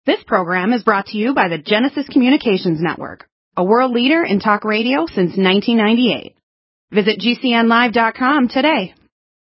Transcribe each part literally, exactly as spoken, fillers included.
This program is brought to you by the Genesis Communications Network, a world leader in talk radio since nineteen ninety-eight. Visit G C N live dot com today.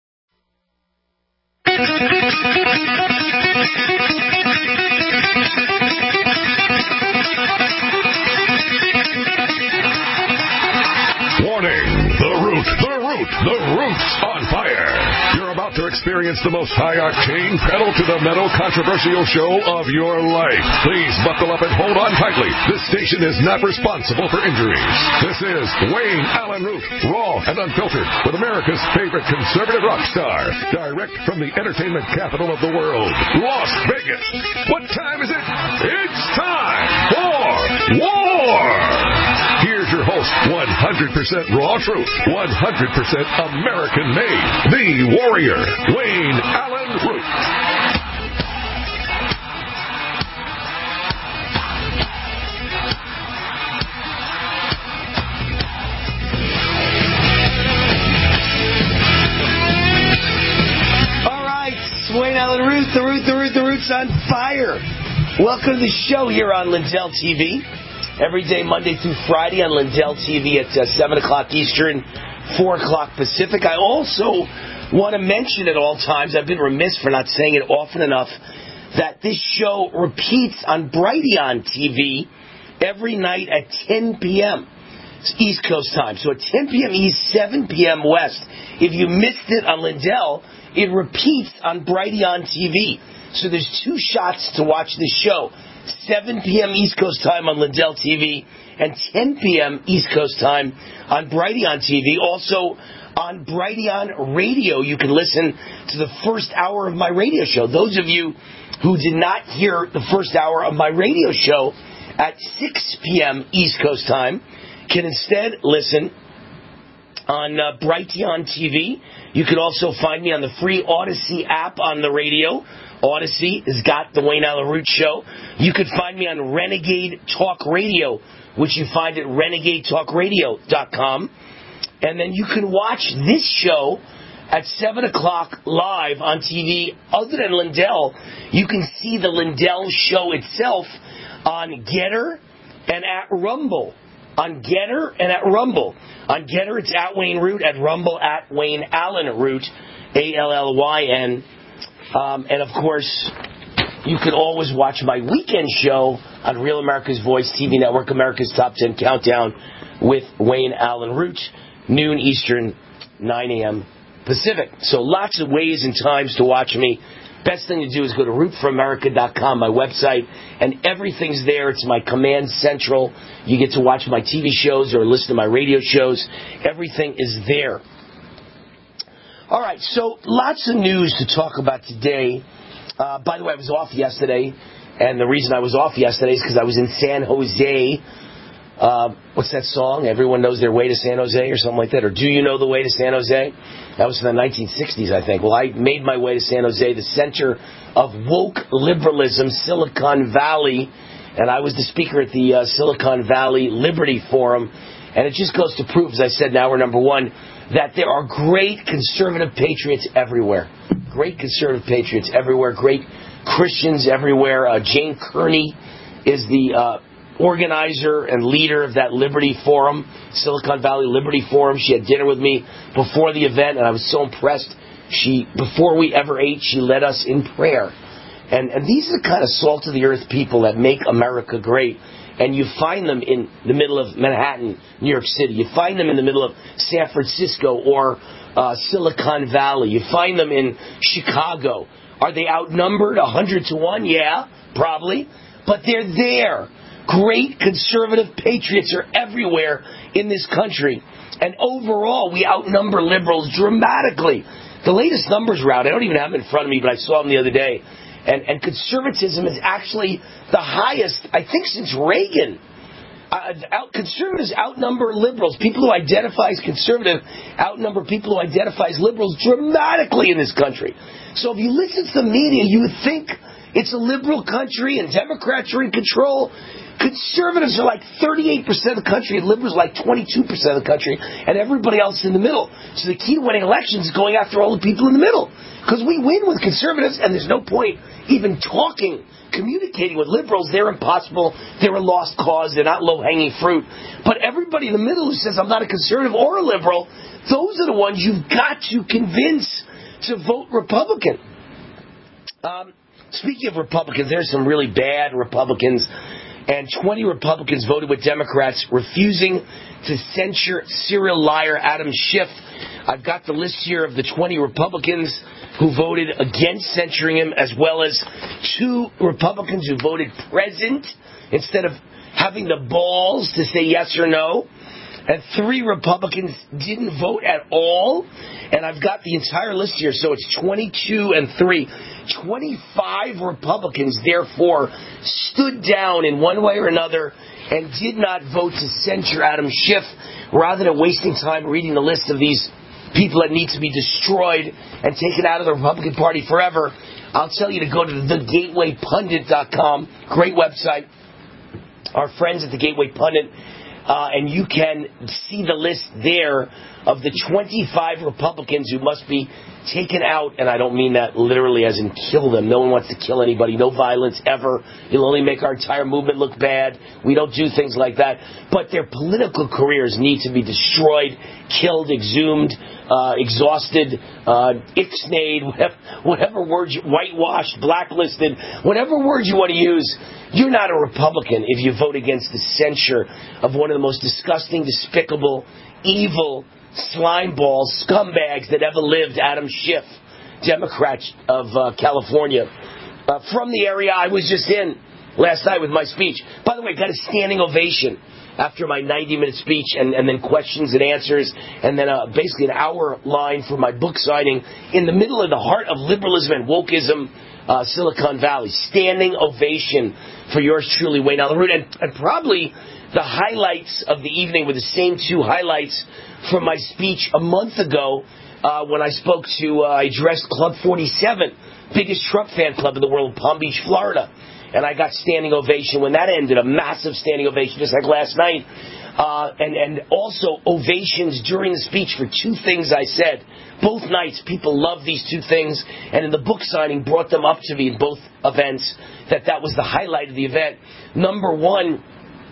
Warning! The Root, the Root, the Root's on fire. You're about to experience the most high-octane, pedal-to-the-metal controversial show of your life. Please buckle up and hold on tightly. This station is not responsible for injuries. This is Wayne Allen Root, raw and unfiltered, with America's favorite conservative rock star. Direct from the entertainment capital of the world, Las Vegas. What time is it? It's time for war! Here's your host, one hundred percent raw truth, one hundred percent American-made, the warrior, Wayne Allen Root. All right, Wayne Allen Root, the Root, the Root, the Root's on fire. Welcome to the show here on Lindell T V. Every day, Monday through Friday on Lindell T V at uh, seven o'clock Eastern, four o'clock Pacific. I also want to mention at all times, I've been remiss for not saying it often enough, that this show repeats on Brighteon T V every night at ten p.m. East Coast time. So at ten p.m. East, seven p.m. West. If you missed it on Lindell, it repeats on Brighteon T V. So there's two shots to watch this show. seven p.m. East Coast time on Lindell T V and ten p.m. East Coast time on Brighteon T V. Also on Brighteon Radio, you can listen to the first hour of my radio show. Those of you who did not hear the first hour of my radio show at six p.m. East Coast time can instead listen on uh, Brighteon T V. You can also find me on the free Odyssey app on the radio. Odyssey has got the Wayne Allen Root Show. You can find me on Renegade Talk Radio, which you find at renegade talk radio dot com. And then you can watch this show at seven o'clock live on T V. Other than Lindell, you can see the Lindell show itself on Getter and at Rumble. On Getter and at Rumble. On Getter, it's at Wayne Root. At Rumble, at Wayne Allen Root. A L L Y N. Um, and, of course, you can always watch my weekend show on Real America's Voice T V Network, America's Top ten Countdown with Wayne Allen Root, noon Eastern, nine a.m. Pacific. So lots of ways and times to watch me. Best thing to do is go to root for america dot com, my website, and everything's there. It's my command central. You get to watch my T V shows or listen to my radio shows. Everything is there. All right, so lots of news to talk about today. Uh, by the way, I was off yesterday, and the reason I was off yesterday is because I was in San Jose. Uh, what's that song? Everyone knows their way to San Jose or something like that. Or do you know the way to San Jose? That was from the nineteen sixties, I think. Well, I made my way to San Jose, the center of woke liberalism, Silicon Valley, and I was the speaker at the uh, Silicon Valley Liberty Forum. And it just goes to prove, as I said, now we're number one, that there are great conservative patriots everywhere. Great conservative patriots everywhere. Great Christians everywhere. Uh, Jane Kearney is the uh, organizer and leader of that Liberty Forum, Silicon Valley Liberty Forum. She had dinner with me before the event, and I was so impressed. She, before we ever ate, she led us in prayer. And, and these are the kind of salt-of-the-earth people that make America great. And you find them in the middle of Manhattan, New York City. You find them in the middle of San Francisco or uh, Silicon Valley. You find them in Chicago. Are they outnumbered one hundred to one? Yeah, probably. But they're there. Great conservative patriots are everywhere in this country. And overall, we outnumber liberals dramatically. The latest numbers are out. I don't even have them in front of me, but I saw them the other day. And, and conservatism is actually the highest, I think, since Reagan. Uh, out, conservatives outnumber liberals. People who identify as conservative outnumber people who identify as liberals dramatically in this country. So if you listen to the media, you would think it's a liberal country and Democrats are in control. Conservatives are like thirty-eight percent of the country, and liberals are like twenty-two percent of the country, and everybody else in the middle. So the key to winning elections is going after all the people in the middle. Because we win with conservatives, and there's no point even talking, communicating with liberals. They're impossible. They're a lost cause. They're not low-hanging fruit. But everybody in the middle who says, I'm not a conservative or a liberal, those are the ones you've got to convince to vote Republican. Um, speaking of Republicans, there's some really bad Republicans, and twenty Republicans voted with Democrats refusing to censure serial liar Adam Schiff. I've got the list here of the twenty Republicans who voted against censoring him, as well as two Republicans who voted present instead of having the balls to say yes or no. And three Republicans didn't vote at all. And I've got the entire list here, so it's twenty-two and three. twenty-five Republicans, therefore, stood down in one way or another and did not vote to censure Adam Schiff, rather than wasting time reading the list of these people that need to be destroyed and taken out of the Republican Party forever. I'll tell you to go to the gateway pundit dot com. Great website. Our friends at the Gateway Pundit. Uh, and you can see the list there of the twenty-five Republicans who must be taken out. And I don't mean that literally as in kill them. No one wants to kill anybody. No violence ever. It'll only make our entire movement look bad. We don't do things like that. But their political careers need to be destroyed, killed, exhumed, uh, exhausted, uh, ixnayed, whatever, whatever word, you, whitewashed, blacklisted, whatever word you want to use. You're not a Republican if you vote against the censure of one of the most disgusting, despicable, evil, slimeball scumbags that ever lived, Adam Schiff, Democrat of uh, California. Uh, from the area I was just in last night with my speech. By the way, got a standing ovation after my ninety-minute speech, and, and then questions and answers, and then uh, basically an hour line for my book signing in the middle of the heart of liberalism and wokeism, uh, Silicon Valley. Standing ovation for yours truly, Wayne Allen Root. And, and probably the highlights of the evening were the same two highlights from my speech a month ago uh, when I spoke to, uh, I addressed Club forty-seven, biggest Trump fan club in the world, Palm Beach, Florida. And I got standing ovation when that ended, a massive standing ovation, just like last night. Uh, and, and also ovations during the speech for two things I said. Both nights, people loved these two things. And in the book signing, brought them up to me in both events, that that was the highlight of the event. Number one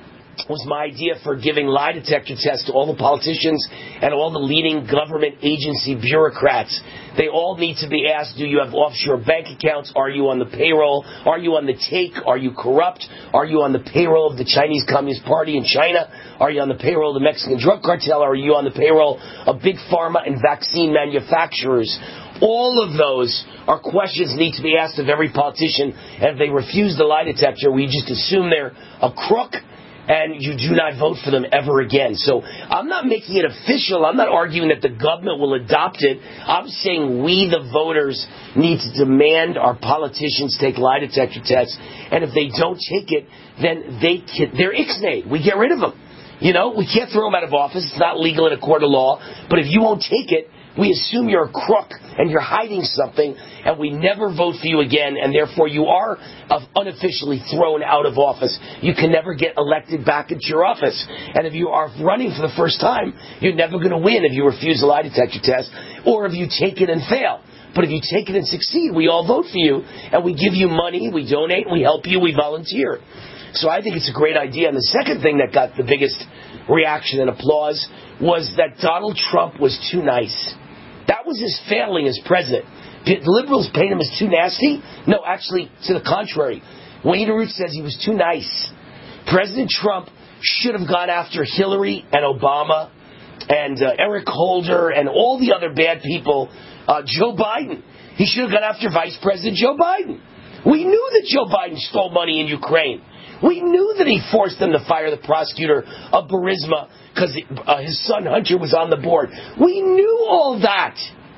was my idea for giving lie detector tests to all the politicians and all the leading government agency bureaucrats. They all need to be asked, do you have offshore bank accounts? Are you on the payroll? Are you on the take? Are you corrupt? Are you on the payroll of the Chinese Communist Party in China? Are you on the payroll of the Mexican drug cartel? Are you on the payroll of big pharma and vaccine manufacturers? All of those are questions that need to be asked of every politician. And if they refuse the lie detector, we just assume they're a crook, and you do not vote for them ever again. So I'm not making it official. I'm not arguing that the government will adopt it. I'm saying we, the voters, need to demand our politicians take lie detector tests. And if they don't take it, then they can, they're ixnayed. We get rid of them. You know, we can't throw them out of office. It's not legal in a court of law. But if you won't take it, we assume you're a crook and you're hiding something, and we never vote for you again, and therefore you are unofficially thrown out of office. You can never get elected back into your office. And if you are running for the first time, you're never going to win if you refuse a lie detector test or if you take it and fail. But if you take it and succeed, we all vote for you, and we give you money, we donate, we help you, we volunteer. So I think it's a great idea. And the second thing that got the biggest reaction and applause was that Donald Trump was too nice. That was his failing as president. Did liberals paint him as too nasty? No, actually, to the contrary. Wayne Root says he was too nice. President Trump should have gone after Hillary and Obama and uh, Eric Holder and all the other bad people. Uh, Joe Biden. He should have gone after Vice President Joe Biden. We knew that Joe Biden stole money in Ukraine. We knew that he forced them to fire the prosecutor of Burisma because uh, his son Hunter was on the board. We knew all that.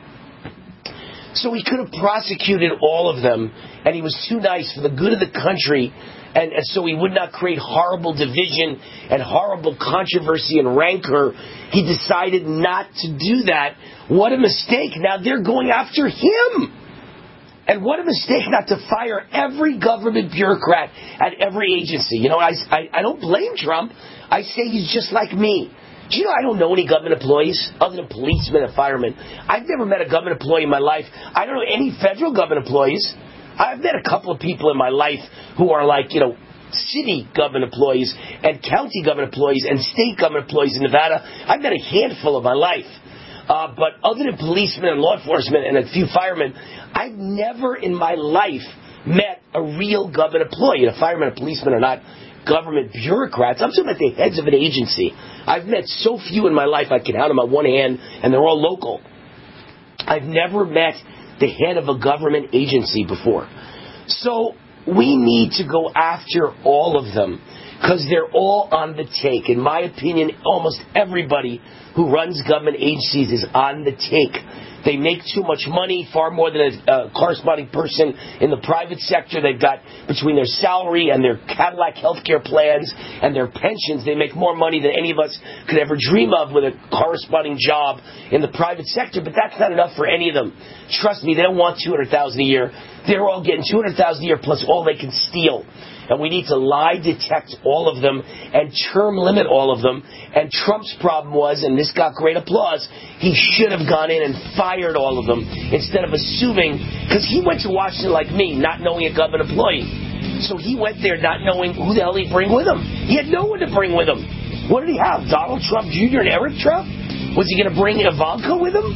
So he could have prosecuted all of them, and he was too nice for the good of the country, and, and so he would not create horrible division and horrible controversy and rancor. He decided not to do that. What a mistake. Now they're going after him. And what a mistake not to fire every government bureaucrat at every agency. You know, I, I, I don't blame Trump. I say he's just like me. Do you know I don't know any government employees other than policemen and firemen? I've never met a government employee in my life. I don't know any federal government employees. I've met a couple of people in my life who are like, you know, city government employees and county government employees and state government employees in Nevada. I've met a handful of my life. Uh, but other than policemen and law enforcement and a few firemen, I've never in my life met a real government employee. And a fireman and a policeman are not government bureaucrats. I'm talking about the heads of an agency. I've met so few in my life I can count them on one hand, and they're all local. I've never met the head of a government agency before. So we need to go after all of them because they're all on the take. In my opinion, almost everybody who runs government agencies is on the take. They make too much money, far more than a uh, corresponding person in the private sector. They've got, between their salary and their Cadillac healthcare plans and their pensions, they make more money than any of us could ever dream of with a corresponding job in the private sector. But that's not enough for any of them. Trust me, they don't want two hundred thousand dollars a year. They're all getting two hundred thousand dollars a year plus all they can steal. And we need to lie detect all of them and term limit all of them. And Trump's problem was, and this got great applause, he should have gone in and fired all of them instead of assuming, because he went to Washington like me, not knowing a government employee. So he went there not knowing who the hell he'd bring with him. He had no one to bring with him. What did he have? Donald Trump Junior and Eric Trump? Was he going to bring Ivanka with him?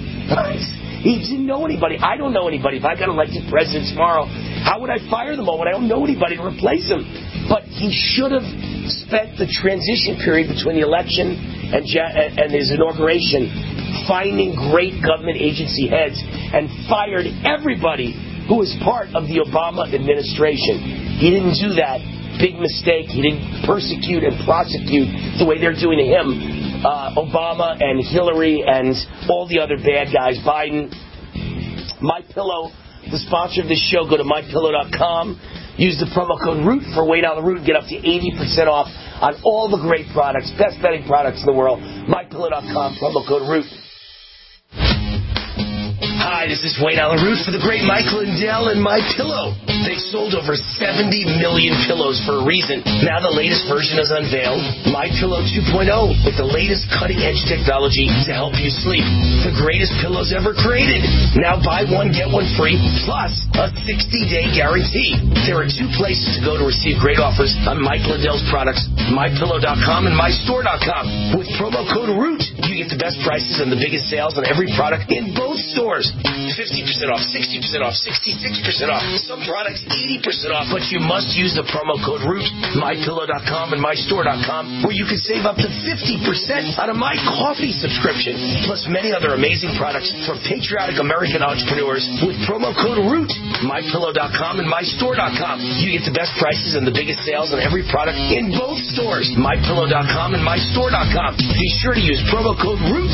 He didn't know anybody. I don't know anybody. If I got elected president tomorrow, how would I fire them all when I don't know anybody to replace him? But he should have spent the transition period between the election and, and his inauguration finding great government agency heads and fired everybody who was part of the Obama administration. He didn't do that. Big mistake. He didn't persecute and prosecute the way they're doing to him. Uh, Obama and Hillary and all the other bad guys, Biden. MyPillow, the sponsor of this show, go to my pillow dot com. Use the promo code ROOT for Wayne Allyn Root and get up to eighty percent off on all the great products, best bedding products in the world. my pillow dot com, promo code ROOT. Hi, this is Wayne Allyn Root for the great Mike Lindell and MyPillow. They've sold over seventy million pillows for a reason. Now the latest version is unveiled, MyPillow two point oh, with the latest cutting-edge technology to help you sleep. The greatest pillows ever created. Now buy one, get one free, plus a sixty-day guarantee. There are two places to go to receive great offers on Mike Lindell's products, my pillow dot com and my store dot com. With promo code ROOT, you get the best prices and the biggest sales on every product in both stores. fifty percent off, sixty percent off, sixty-six percent off. Some products eighty percent off, but you must use the promo code ROOT, my pillow dot com and my store dot com, where you can save up to fifty percent on a My Coffee subscription, plus many other amazing products from patriotic American entrepreneurs with promo code ROOT, my pillow dot com and my store dot com. You get the best prices and the biggest sales on every product in both stores, my pillow dot com and my store dot com. Be sure to use promo code ROOT.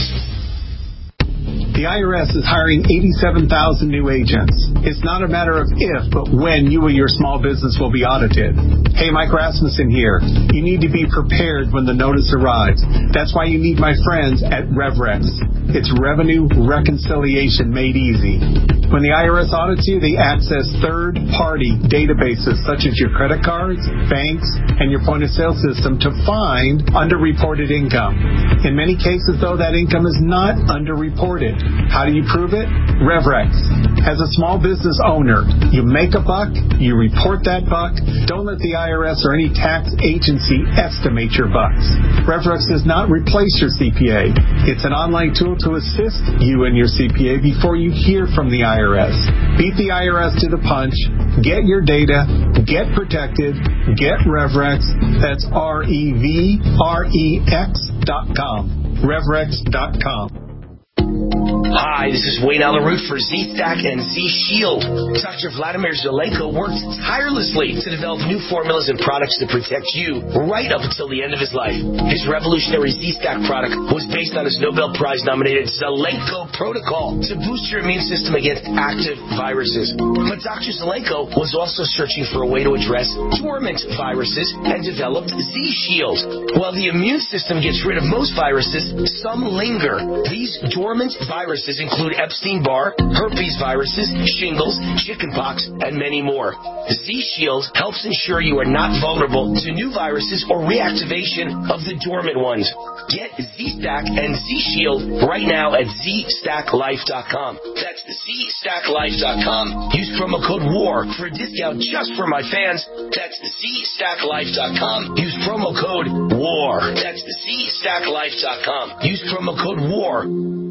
The I R S is hiring eighty-seven thousand new agents. It's not a matter of if, but when you or your small business will be audited. Hey, Mike Rasmussen here. You need to be prepared when the notice arrives. That's why you need my friends at RevRex. It's revenue reconciliation made easy. When the I R S audits you, they access third-party databases such as your credit cards, banks, and your point-of-sale system to find underreported income. In many cases, though, that income is not underreported. How do you prove it? RevRex. As a small business owner, you make a buck, you report that buck. Don't let the I R S or any tax agency estimate your bucks. RevRex does not replace your C P A. It's an online tool to assist you and your C P A before you hear from the I R S. Beat the I R S to the punch. Get your data. Get protected. Get RevRex. That's R E V R E X dot com. RevRex dot com. Hi, this is Wayne Allyn Root for Z-Stack and Z-Shield. Doctor Vladimir Zelenko worked tirelessly to develop new formulas and products to protect you right up until the end of his life. His revolutionary Z-Stack product was based on his Nobel Prize-nominated Zelenko protocol to boost your immune system against active viruses. But Doctor Zelenko was also searching for a way to address dormant viruses and developed Z-Shield. While the immune system gets rid of most viruses, some linger. These dormant viruses include Epstein-Barr, herpes viruses, shingles, chickenpox, and many more. Z-Shield helps ensure you are not vulnerable to new viruses or reactivation of the dormant ones. Get Z-Stack and Z-Shield right now at Z Stack Life dot com. That's Z Stack Life dot com. Use promo code WAR for a discount just for my fans. That's Z Stack Life dot com. Use promo code WAR. That's Z Stack Life dot com. Use promo code WAR.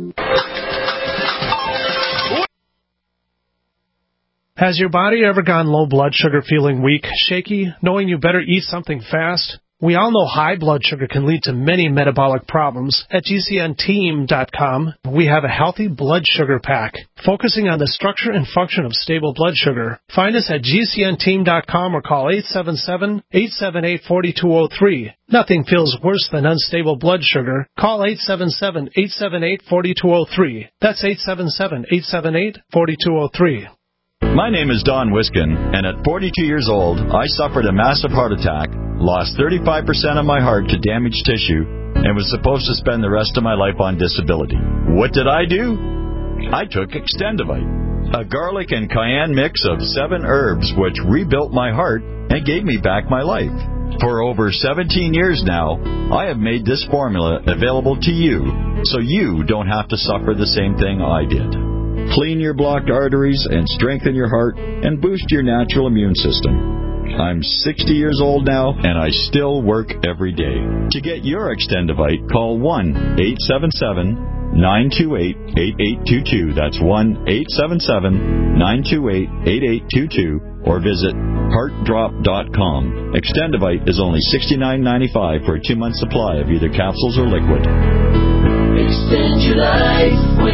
Has your body ever gone low blood sugar, feeling weak, shaky, knowing you better eat something fast? We all know high blood sugar can lead to many metabolic problems. At G C N team dot com, we have a healthy blood sugar pack, focusing on the structure and function of stable blood sugar. Find us at G C N team dot com or call eight seven seven, eight seven eight, four two zero three. Nothing feels worse than unstable blood sugar. Call eight seven seven, eight seven eight, four two zero three. That's eight seven seven, eight seven eight, four two zero three. My name is Don Wiskin, and at forty-two years old, I suffered a massive heart attack, lost thirty-five percent of my heart to damaged tissue, and was supposed to spend the rest of my life on disability. What did I do? I took Extendivite, a garlic and cayenne mix of seven herbs which rebuilt my heart and gave me back my life. For over seventeen years now, I have made this formula available to you, so you don't have to suffer the same thing I did. Clean your blocked arteries and strengthen your heart and boost your natural immune system. I'm sixty years old now, and I still work every day. To get your Extendivite, call one eight seven seven, nine two eight, eight eight two two. That's one eight seven seven, nine two eight, eight eight two two, or visit heart drop dot com. Extendivite is only sixty-nine ninety-five for a two-month supply of either capsules or liquid. Extend your life with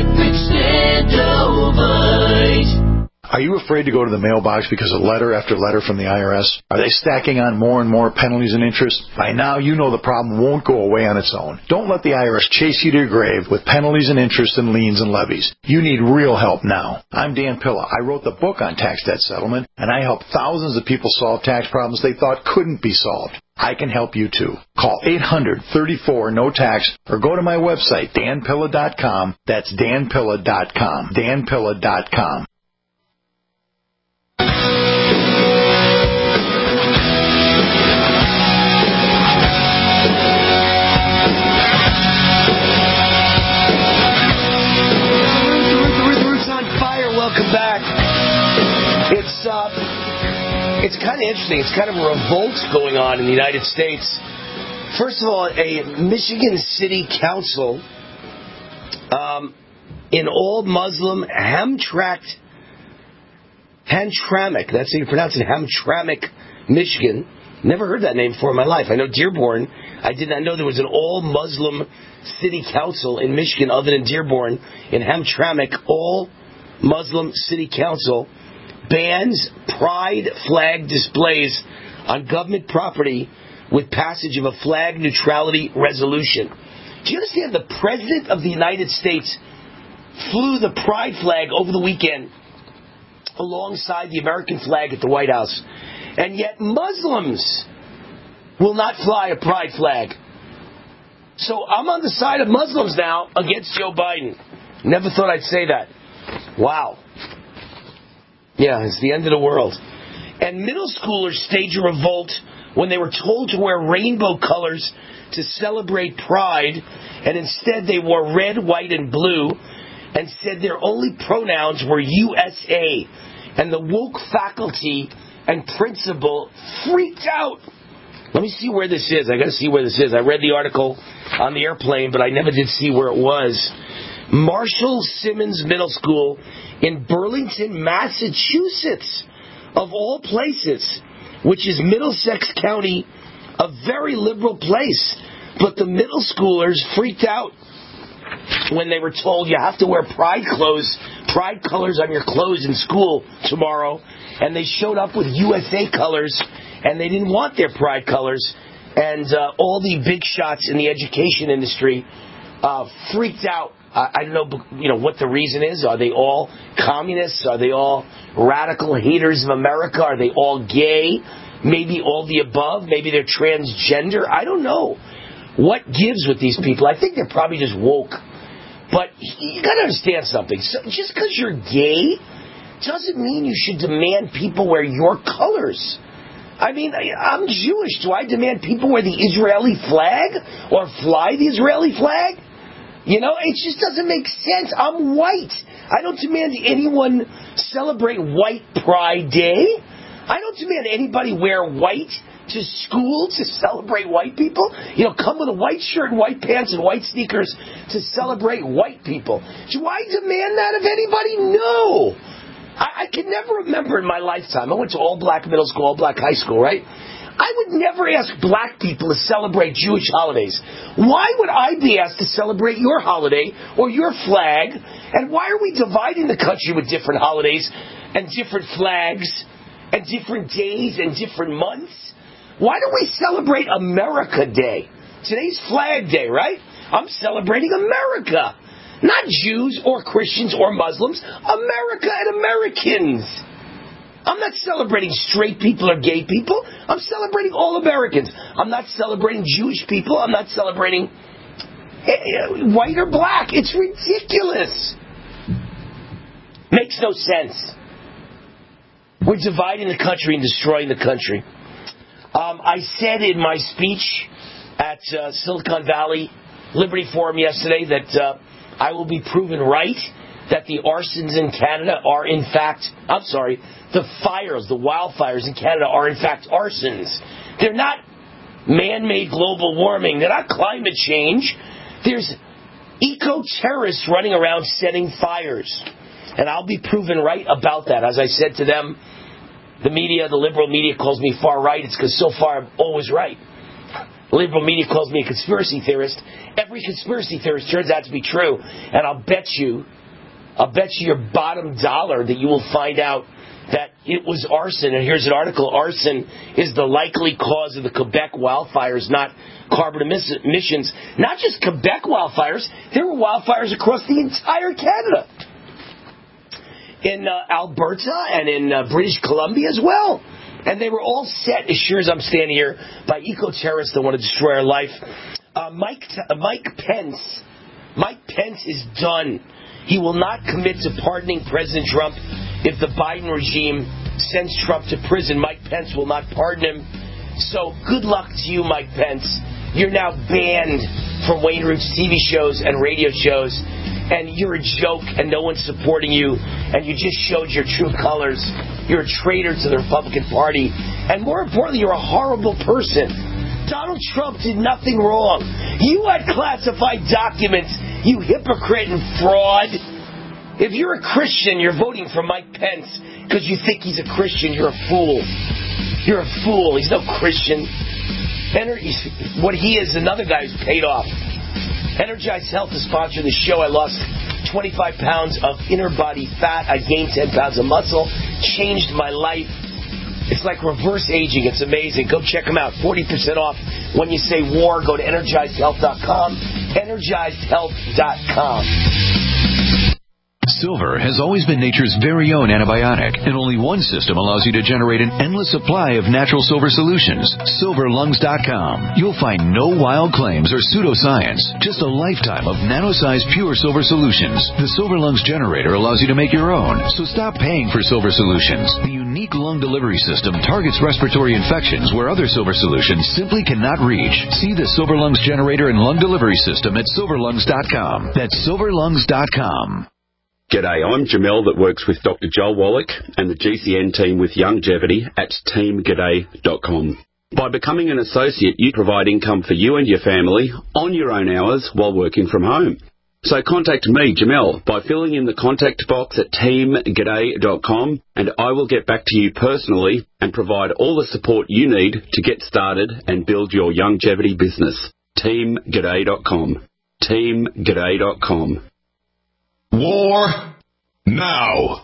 Extendovite. Are you afraid to go to the mailbox because of letter after letter from the I R S? Are they stacking on more and more penalties and interest? By now, you know the problem won't go away on its own. Don't let the I R S chase you to your grave with penalties and interest and liens and levies. You need real help now. I'm Dan Pilla. I wrote the book on tax debt settlement, and I help thousands of people solve tax problems they thought couldn't be solved. I can help you too. Call eight hundred, thirty-four, no tax or go to my website, dan pilla dot com. That's dan pilla dot com. dan pilla dot com. Welcome back. It's uh, it's kind of interesting. It's kind of a revolt going on in the United States. First of all, a Michigan City Council um, in all Muslim Hamtramck, Hamtramck, that's how you pronounce it, Hamtramck, Michigan. Never heard that name before in my life. I know Dearborn. I did not know there was an all Muslim city council in Michigan other than Dearborn. In Hamtramck, all Muslim City Council bans pride flag displays on government property with passage of a flag neutrality resolution. Do you understand the President of the United States flew the pride flag over the weekend alongside the American flag at the White House, and yet Muslims will not fly a pride flag. So I'm on the side of Muslims now against Joe Biden. Never thought I'd say that. Wow. Yeah, it's the end of the world. And middle schoolers stage a revolt when they were told to wear rainbow colors to celebrate Pride, and instead they wore red, white, and blue, and said their only pronouns were U S A. And the woke faculty and principal freaked out. Let me see where this is. I got to see where this is. I read the article on the airplane, but I never did see where it was. Marshall Simmons Middle School in Burlington, Massachusetts, of all places, which is Middlesex County, a very liberal place. But the middle schoolers freaked out when they were told you have to wear pride clothes, pride colors on your clothes in school tomorrow, and they showed up with U S A colors, and they didn't want their pride colors, and uh, all the big shots in the education industry uh, freaked out. Uh, I don't know, you know, what the reason is. Are they all communists? Are they all radical haters of America? Are they all gay? Maybe all the above. Maybe they're transgender. I don't know what gives with these people. I think they're probably just woke. But you got to understand something. So just because you're gay doesn't mean you should demand people wear your colors. I mean, I'm Jewish. Do I demand people wear the Israeli flag or fly the Israeli flag? You know, it just doesn't make sense. I'm white. I don't demand anyone celebrate White Pride Day. I don't demand anybody wear white to school to celebrate white people. You know, come with a white shirt and white pants and white sneakers to celebrate white people. Do I demand that of anybody? No. I, I can never remember in my lifetime. I went to all black middle school, all black high school, right? I would never ask black people to celebrate Jewish holidays. Why would I be asked to celebrate your holiday or your flag? And why are we dividing the country with different holidays and different flags and different days and different months? Why don't we celebrate America Day? Today's Flag Day, right? I'm celebrating America. Not Jews or Christians or Muslims. America and Americans. I'm not celebrating straight people or gay people. I'm celebrating all Americans. I'm not celebrating Jewish people. I'm not celebrating white or black. It's ridiculous. Makes no sense. We're dividing the country and destroying the country. Um, I said in my speech at uh, Silicon Valley Liberty Forum yesterday that uh, I will be proven right that the arsons in Canada are in fact, I'm sorry, the fires, the wildfires in Canada are in fact arsons. They're not man-made global warming. They're not climate change. There's eco-terrorists running around setting fires. And I'll be proven right about that. As I said to them, the media, the liberal media calls me far right. It's because so far I'm always right. The liberal media calls me a conspiracy theorist. Every conspiracy theorist turns out to be true. And I'll bet you, I'll bet you your bottom dollar that you will find out that it was arson. And here's an article. Arson is the likely cause of the Quebec wildfires, not carbon emissions. Not just Quebec wildfires. There were wildfires across the entire Canada. In uh, Alberta and in uh, British Columbia as well. And they were all set, as sure as I'm standing here, by eco-terrorists that want to destroy our life. Uh, Mike, uh, Mike Pence. Mike Pence is done. He will not commit to pardoning President Trump if the Biden regime sends Trump to prison. Mike Pence will not pardon him. So good luck to you, Mike Pence. You're now banned from Wayne Root's T V shows and radio shows. And you're a joke, and no one's supporting you, and you just showed your true colors. You're a traitor to the Republican Party. And more importantly, you're a horrible person. Donald Trump did nothing wrong. You had classified documents, you hypocrite and fraud. If you're a Christian, you're voting for Mike Pence because you think he's a Christian. You're a fool. You're a fool. He's no Christian. What he is, another guy who's paid off. Energize Health is sponsoring the show. I lost twenty-five pounds of inner body fat. I gained ten pounds of muscle. Changed my life. It's like reverse aging. It's amazing. Go check them out. forty percent off when you say war. Go to energized health dot com. energized health dot com. Silver has always been nature's very own antibiotic, and only one system allows you to generate an endless supply of natural silver solutions. silver lungs dot com. You'll find no wild claims or pseudoscience, just a lifetime of nano-sized pure silver solutions. The Silver Lungs generator allows you to make your own, so stop paying for silver solutions. The unique lung delivery system targets respiratory infections where other silver solutions simply cannot reach. See the Silver Lungs generator and lung delivery system at silver lungs dot com. That's silver lungs dot com. G'day, I'm Jamel that works with Doctor Joel Wallach and the G C N team with Youngevity at team g'day dot com. By becoming an associate, you provide income for you and your family on your own hours while working from home. So contact me, Jamel, by filling in the contact box at team g'day dot com, and I will get back to you personally and provide all the support you need to get started and build your Youngevity business. team g'day dot com. team g'day dot com. War now.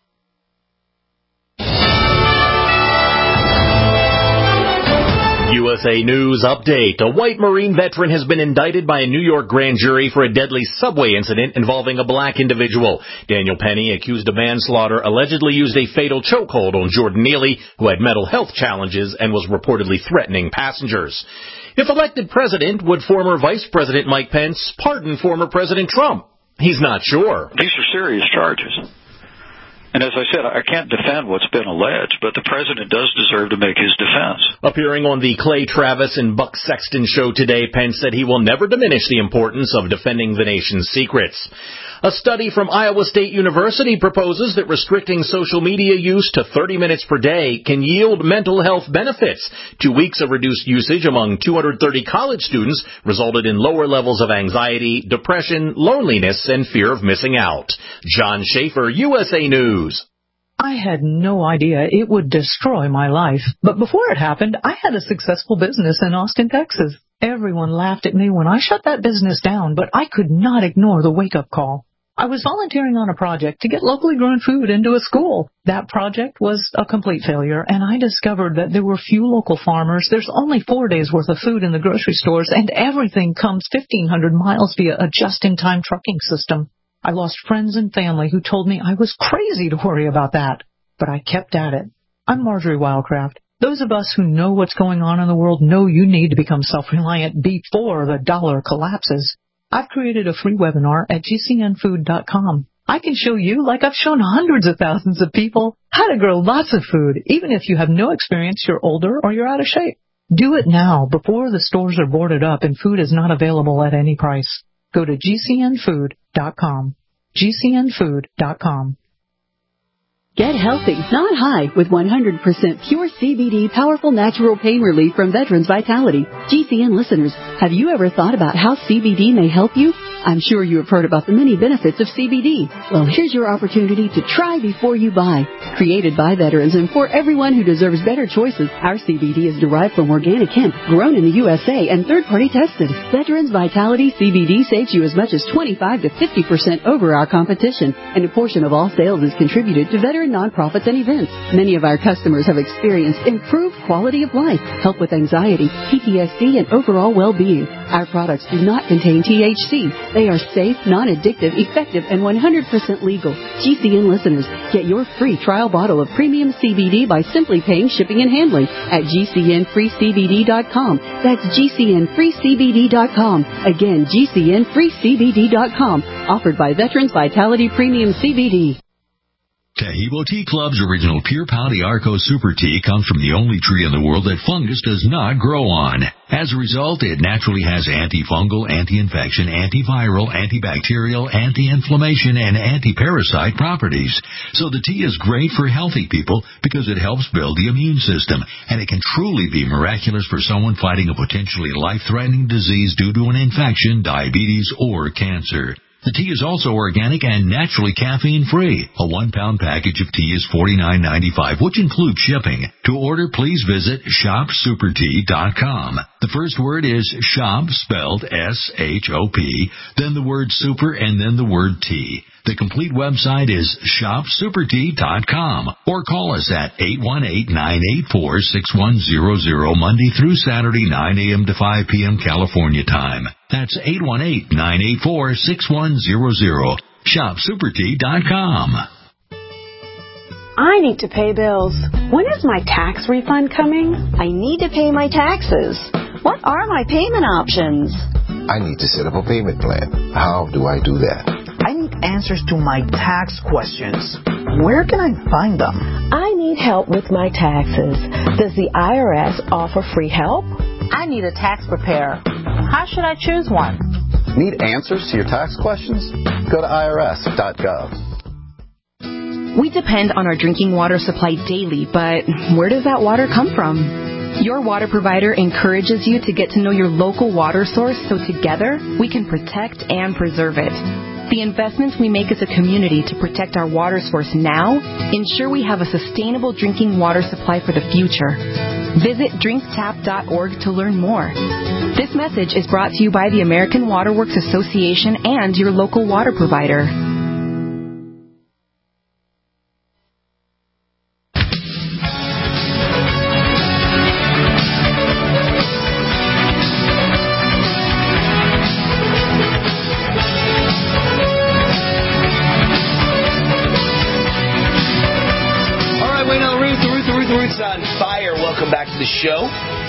U S A News Update. A white Marine veteran has been indicted by a New York grand jury for a deadly subway incident involving a black individual. Daniel Penny, accused of manslaughter, allegedly used a fatal chokehold on Jordan Neely, who had mental health challenges and was reportedly threatening passengers. If elected president, would former Vice President Mike Pence pardon former President Trump? He's not sure. These are serious charges. And as I said, I can't defend what's been alleged, but the president does deserve to make his defense. Appearing on the Clay Travis and Buck Sexton show today, Pence said he will never diminish the importance of defending the nation's secrets. A study from Iowa State University proposes that restricting social media use to thirty minutes per day can yield mental health benefits. Two weeks of reduced usage among two hundred thirty college students resulted in lower levels of anxiety, depression, loneliness, and fear of missing out. John Schaefer, U S A News. I had no idea it would destroy my life. But before it happened, I had a successful business in Austin, Texas. Everyone laughed at me when I shut that business down, but I could not ignore the wake-up call. I was volunteering on a project to get locally grown food into a school. That project was a complete failure, and I discovered that there were few local farmers. There's only four days' worth of food in the grocery stores, and everything comes fifteen hundred miles via a just-in-time trucking system. I lost friends and family who told me I was crazy to worry about that, but I kept at it. I'm Marjorie Wildcraft. Those of us who know what's going on in the world know you need to become self-reliant before the dollar collapses. I've created a free webinar at G C N food dot com. I can show you, like I've shown hundreds of thousands of people, how to grow lots of food, even if you have no experience, you're older, or you're out of shape. Do it now, before the stores are boarded up and food is not available at any price. Go to G C N food dot com. G C N food dot com. Get healthy, not high, with one hundred percent pure C B D powerful natural pain relief from Veterans Vitality. G C N listeners, have you ever thought about how C B D may help you? I'm sure you have heard about the many benefits of C B D. Well, here's your opportunity to try before you buy. Created by veterans and for everyone who deserves better choices, our C B D is derived from organic hemp, grown in the U S A and third-party tested. Veterans Vitality C B D saves you as much as twenty-five to fifty percent over our competition, and a portion of all sales is contributed to veteran nonprofits and events. Many of our customers have experienced improved quality of life, help with anxiety, P T S D, and overall well-being. Our products do not contain T H C. They are safe, non-addictive, effective, and one hundred percent legal. G C N listeners, get your free trial bottle of premium C B D by simply paying shipping and handling at G C N free C B D dot com. That's G C N free C B D dot com. Again, G C N free C B D dot com. Offered by Veterans Vitality Premium C B D. Taheebo Tea Club's original Pure Pau d'Arco Super Tea comes from the only tree in the world that fungus does not grow on. As a result, it naturally has antifungal, anti-infection, antiviral, antibacterial, anti-inflammation, and anti-parasite properties. So the tea is great for healthy people because it helps build the immune system, and it can truly be miraculous for someone fighting a potentially life-threatening disease due to an infection, diabetes, or cancer. The tea is also organic and naturally caffeine-free. A one-pound package of tea is forty-nine ninety-five, which includes shipping. To order, please visit shop super tea dot com. The first word is shop, spelled S H O P, then the word super, and then the word tea. The complete website is shop super tea dot com, or call us at eight one eight, nine eight four, six one zero zero Monday through Saturday, nine a.m. to five p.m. California time. That's eight one eight, nine eight four, six one zero zero. shop super tea dot com. I need to pay bills. When is my tax refund coming? I need to pay my taxes. What are my payment options? I need to set up a payment plan. How do I do that? I need answers to my tax questions. Where can I find them? I need help with my taxes. Does the I R S offer free help? I need a tax preparer. How should I choose one? Need answers to your tax questions? Go to I R S dot gov. We depend on our drinking water supply daily, but where does that water come from? Your water provider encourages you to get to know your local water source so together we can protect and preserve it. The investments we make as a community to protect our water source now ensure we have a sustainable drinking water supply for the future. Visit drink tap dot org to learn more. This message is brought to you by the American Water Works Association and your local water provider. show.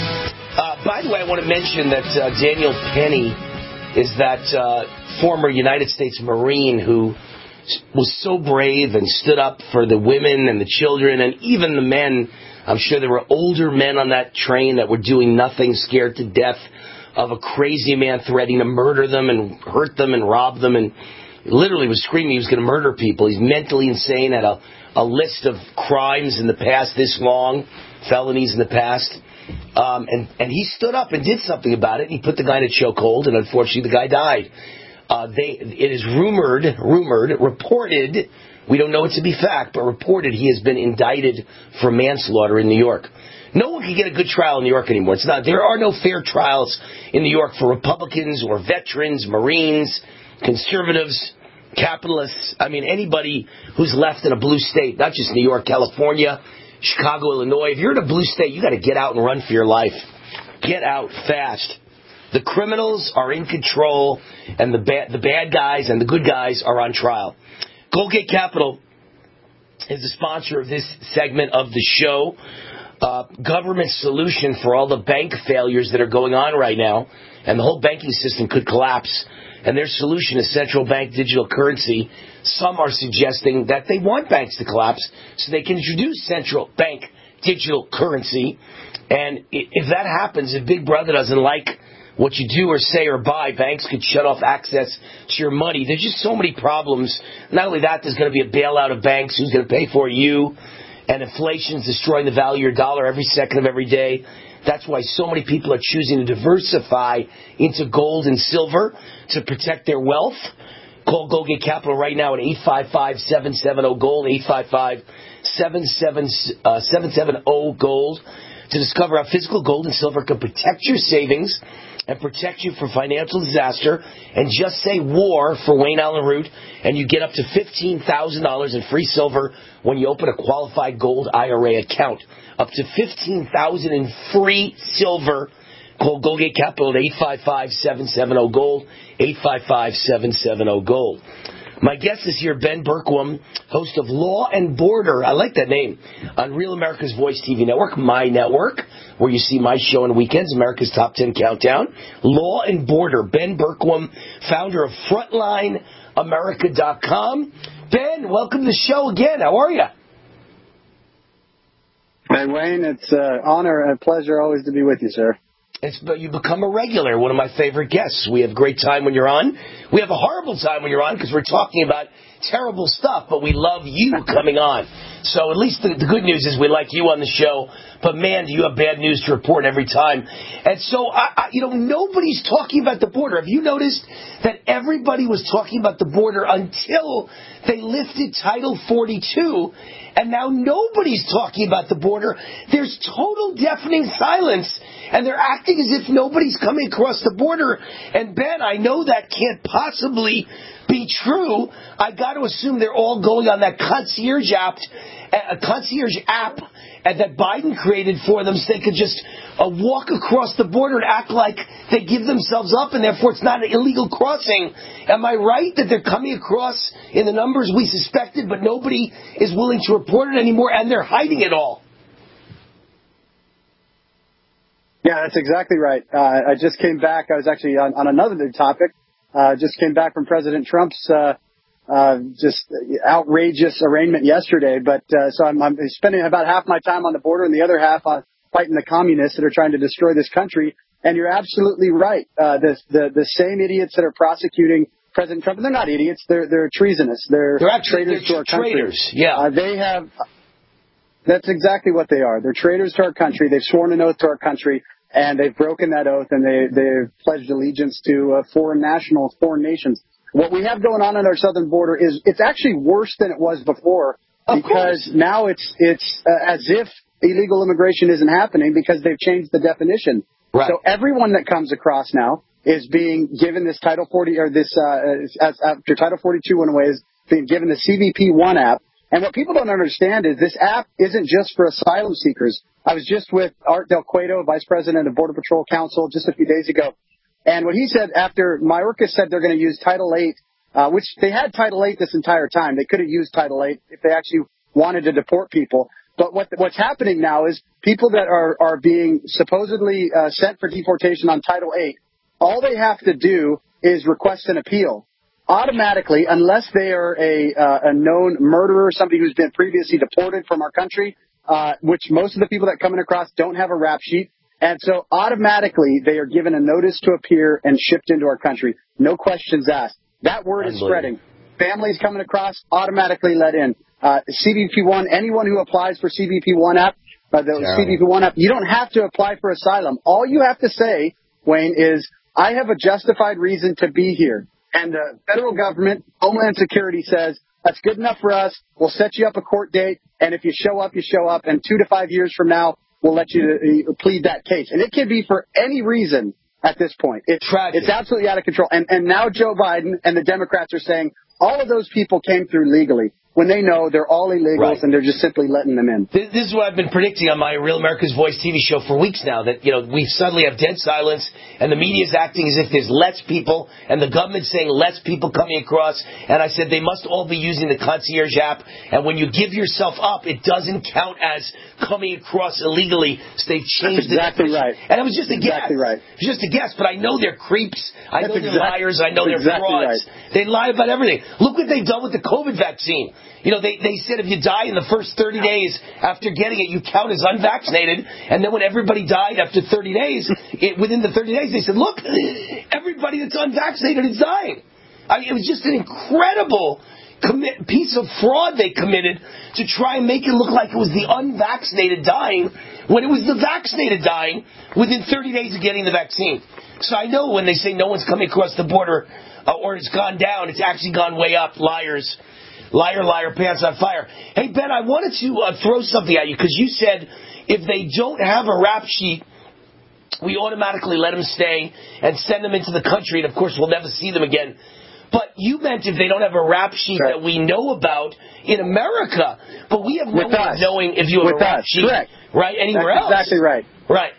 Uh, by the way, I want to mention that uh, Daniel Penny is that uh, former United States Marine who was so brave and stood up for the women and the children and even the men. I'm sure there were older men on that train that were doing nothing, scared to death of a crazy man threatening to murder them and hurt them and rob them, and literally was screaming he was going to murder people. He's mentally insane, had a, a list of crimes in the past this long, felonies in the past. Um, and, and he stood up and did something about it. He put the guy in a chokehold, and unfortunately the guy died. Uh, they, it is rumored, rumored, reported, we don't know it to be fact, but reported he has been indicted for manslaughter in New York. No one can get a good trial in New York anymore. It's not. There are no fair trials in New York for Republicans or veterans, Marines, conservatives, capitalists. I mean, anybody who's left in a blue state, not just New York, California, Chicago, Illinois. If you're in a blue state, you got to get out and run for your life. Get out fast. The criminals are in control, and the bad, the bad guys and the good guys are on trial. Goldgate Capital is the sponsor of this segment of the show. Uh, government solution for all the bank failures that are going on right now, and the whole banking system could collapse. And their solution is central bank digital currency. Some are suggesting that they want banks to collapse so they can introduce central bank digital currency. And if that happens, if Big Brother doesn't like what you do or say or buy, banks could shut off access to your money. There's just so many problems. Not only that, there's going to be a bailout of banks. Who's going to pay for you? And inflation's destroying the value of your dollar every second of every day. That's why so many people are choosing to diversify into gold and silver to protect their wealth. Call Goldgate Capital right now at eight five five, seven seven zero, GOLD, eight five five, seven seven zero, GOLD, to discover how physical gold and silver can protect your savings and protect you from financial disaster. And just say war for Wayne Allen Root, and you get up to fifteen thousand dollars in free silver when you open a qualified gold I R A account. Up to fifteen thousand dollars in free silver. Call Goldgate Capital at eight five five, seven seven zero, GOLD, eight five five, seven seven zero, GOLD. My guest is here, Ben Bergquam, host of Law and Border. I like that name. On Real America's Voice T V network, my network, where you see my show on weekends, America's Top ten Countdown. Law and Border. Ben Bergquam, founder of Frontline America dot com. Ben, welcome to the show again. How are you? Hey, Wayne. It's an honor and a pleasure always to be with you, sir. It's, but you become a regular, one of my favorite guests. We have a great time when you're on. We have a horrible time when you're on because we're talking about terrible stuff, but we love you coming on. So at least the, the good news is we like you on the show, but man, do you have bad news to report every time. And so, I, I, you know, nobody's talking about the border. Have you noticed that everybody was talking about the border until they lifted Title forty-two, and now nobody's talking about the border? There's total deafening silence, and they're acting as if nobody's coming across the border. And Ben, I know that can't possibly be true. I got to assume they're all going on that concierge app, a concierge app that Biden created for them, so they could just uh, walk across the border and act like they give themselves up, and therefore it's not an illegal crossing. Am I right that they're coming across in the numbers we suspected, but nobody is willing to report it anymore, and they're hiding it all? Yeah, that's exactly right. Uh, I just came back. I was actually on, on another big topic. Uh, just came back from President Trump's uh, uh, just outrageous arraignment yesterday. But uh, so I'm, I'm spending about half my time on the border and the other half on fighting the communists that are trying to destroy this country. And you're absolutely right. Uh, the, the the same idiots that are prosecuting President Trump, and they're not idiots. They're they're treasonous. They're, they're actually, traitors they're to our traitors. country. Yeah, uh, they have. That's exactly what they are. They're traitors to our country. They've sworn an oath to our country. And they've broken that oath, and they, they've pledged allegiance to uh, foreign nationals, foreign nations. What we have going on at our southern border is it's actually worse than it was before, of because course. now it's it's uh, as if illegal immigration isn't happening because they've changed the definition. Right. So everyone that comes across now is being given this Title forty or this uh, as, after Title forty-two went away is being given the C B P one app. And what people don't understand is this app isn't just for asylum seekers. I was just with Art Del Cueto, Vice President of Border Patrol Council, just a few days ago. And what he said after Mayorkas said they're going to use Title eight, uh, which they had Title eight this entire time. They could have used Title eight if they actually wanted to deport people. But what what's happening now is people that are, are being supposedly uh, sent for deportation on Title eight, all they have to do is request an appeal. Automatically, unless they are a, uh, a known murderer, somebody who's been previously deported from our country, uh, which most of the people that coming across don't have a rap sheet. And so automatically they are given a notice to appear and shipped into our country. No questions asked. That word is spreading. Families coming across, automatically let in. Uh, C B P one, anyone who applies for C B P one app, uh, the yeah. C B P one app, you don't have to apply for asylum. All you have to say, Wayne, is I have a justified reason to be here. And the federal government, Homeland Security says, that's good enough for us. We'll set you up a court date. And if you show up, you show up. And two to five years from now, we'll let you uh, plead that case. And it can be for any reason at this point. It's, it's absolutely out of control. And, and now Joe Biden and the Democrats are saying all of those people came through legally, when they know they're all illegals right. and they're just simply letting them in. This, this is what I've been predicting on my Real America's Voice T V show for weeks now, that, you know, we suddenly have dead silence and the media is acting as if there's less people and the government's saying less people coming across. And I said they must all be using the concierge app. And when you give yourself up, it doesn't count as coming across illegally. So they've changed That's exactly the right. And it was just a exactly guess. Right. It was just a guess, but I know they're creeps. I That's know they're exactly, liars. I know they're exactly frauds. Right. They lie about everything. Look what they've done with the COVID vaccine. You know, they, they said if you die in the first thirty days after getting it, you count as unvaccinated. And then when everybody died after thirty days, it, within the thirty days, they said, look, everybody that's unvaccinated is dying. I mean, it was just an incredible commit, piece of fraud they committed to try and make it look like it was the unvaccinated dying when it was the vaccinated dying within thirty days of getting the vaccine. So I know when they say no one's coming across the border uh, or it's gone down, it's actually gone way up. Liars. Liar, liar, pants on fire. Hey, Ben, I wanted to uh, throw something at you because you said if they don't have a rap sheet, we automatically let them stay and send them into the country, and of course we'll never see them again. But you meant if they don't have a rap sheet correct. That we know about in America, but we have no way of knowing if you have With a rap us. sheet Correct. right anywhere That's else. Exactly right. Right.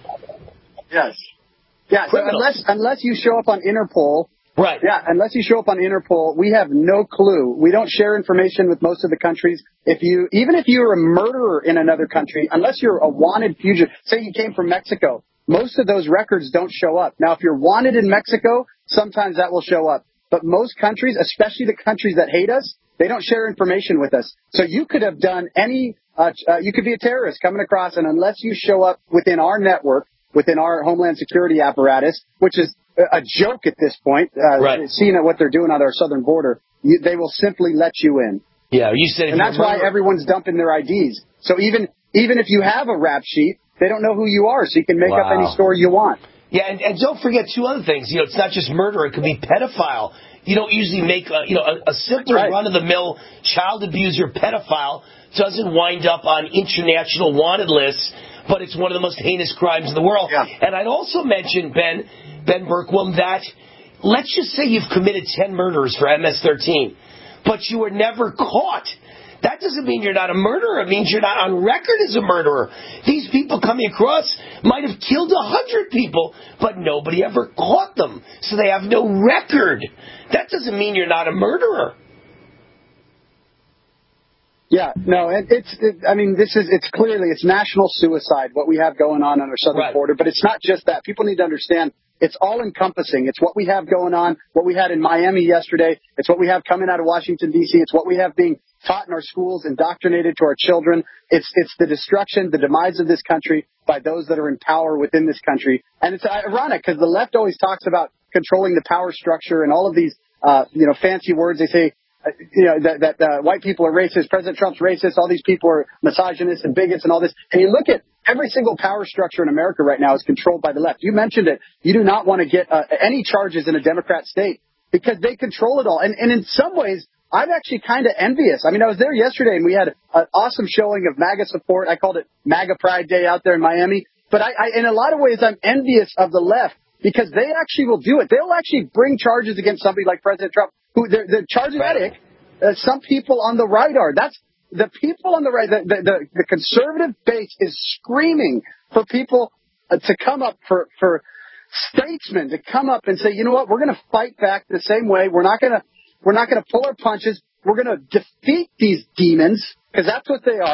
Yes. Yeah. So unless unless you show up on Interpol. Right. Yeah, unless you show up on Interpol, we have no clue. We don't share information with most of the countries. If you, even if you're a murderer in another country, unless you're a wanted fugitive, say you came from Mexico, most of those records don't show up. Now, if you're wanted in Mexico, sometimes that will show up. But most countries, especially the countries that hate us, they don't share information with us. So you could have done any, uh, uh, you could be a terrorist coming across, and unless you show up within our network, within our Homeland Security apparatus, which is a joke at this point, uh, right. seeing what they're doing on our southern border, you, they will simply let you in. Yeah, you said, and that's why everyone's dumping their I Ds. So even even if you have a rap sheet, they don't know who you are, so you can make wow. up any story you want. Yeah, and, and don't forget two other things. You know, it's not just murder; it could be pedophile. You don't usually make a, you know a, a simple right. run-of-the-mill child abuser pedophile doesn't wind up on international wanted lists, but it's one of the most heinous crimes in the world. Yeah. And I'd also mention, Ben, Ben Berkwam, that let's just say you've committed ten murders for M S thirteen, but you were never caught. That doesn't mean you're not a murderer. It means you're not on record as a murderer. These people coming across might have killed a hundred people, but nobody ever caught them, so they have no record. That doesn't mean you're not a murderer. Yeah, no, it, it's, it, I mean, this is, it's clearly, it's national suicide, what we have going on on our southern right. border, but it's not just that. People need to understand it's all encompassing. It's what we have going on, what we had in Miami yesterday. It's what we have coming out of Washington, D C. It's what we have being taught in our schools, indoctrinated to our children. It's, it's the destruction, the demise of this country by those that are in power within this country. And it's ironic because the left always talks about controlling the power structure and all of these, uh, you know, fancy words. They say, you know, that, that uh, white people are racist, President Trump's racist, all these people are misogynists and bigots and all this. And you look at every single power structure in America right now is controlled by the left. You mentioned it. You do not want to get uh, any charges in a Democrat state because they control it all. And, and in some ways, I'm actually kind of envious. I mean, I was there yesterday and we had an awesome showing of MAGA support. I called it MAGA Pride Day out there in Miami. But I, I, in a lot of ways, I'm envious of the left because they actually will do it. They'll actually bring charges against somebody like President Trump, who they're, they're charismatic. Uh, some people on the right are. That's the people on the right. The, the, the, the conservative base is screaming for people uh, to come up, for, for statesmen to come up and say, you know what, we're going to fight back the same way. We're not going to, we're not going to pull our punches. We're going to defeat these demons because that's what they are.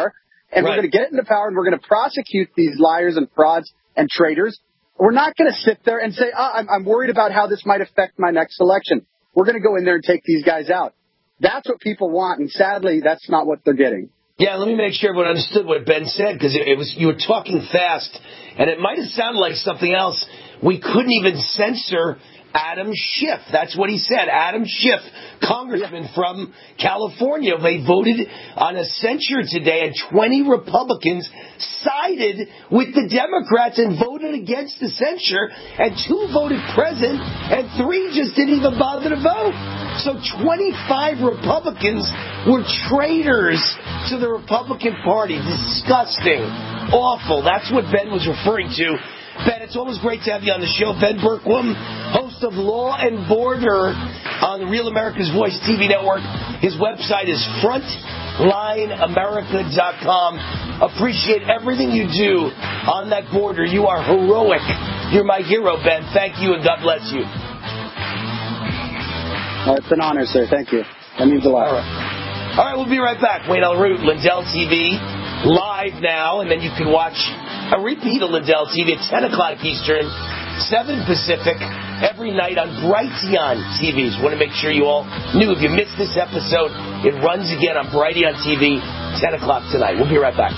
and right. we're going to get it into power, and we're going to prosecute these liars and frauds and traitors. We're not going to sit there and say, oh, I'm, I'm worried about how this might affect my next election. We're going to go in there and take these guys out. That's what people want, and sadly, that's not what they're getting. Yeah, let me make sure everyone understood what Ben said, because it, it was you were talking fast, and it might have sounded like something else. We couldn't even censor Adam Schiff. That's what he said. Adam Schiff, congressman from California. They voted on a censure today, and twenty Republicans sided with the Democrats and voted against the censure, and two voted present, and three just didn't even bother to vote. So twenty-five Republicans were traitors to the Republican Party. Disgusting. Awful. That's what Ben was referring to. Ben, it's always great to have you on the show. Ben Bergquam, host of Law and Border on the Real America's Voice T V network. His website is frontline america dot com. Appreciate everything you do on that border. You are heroic. You're my hero, Ben. Thank you, and God bless you. Well, it's an honor, sir. Thank you. That means a lot. All right, All right we'll be right back. Wayne Allyn Root, Lindell T V, live now, and then you can watch a repeat of Lindell T V at ten o'clock Eastern, seven Pacific, every night on Brighteon T V. Just want to make sure you all knew if you missed this episode, it runs again on Brighteon T V, ten o'clock tonight. We'll be right back.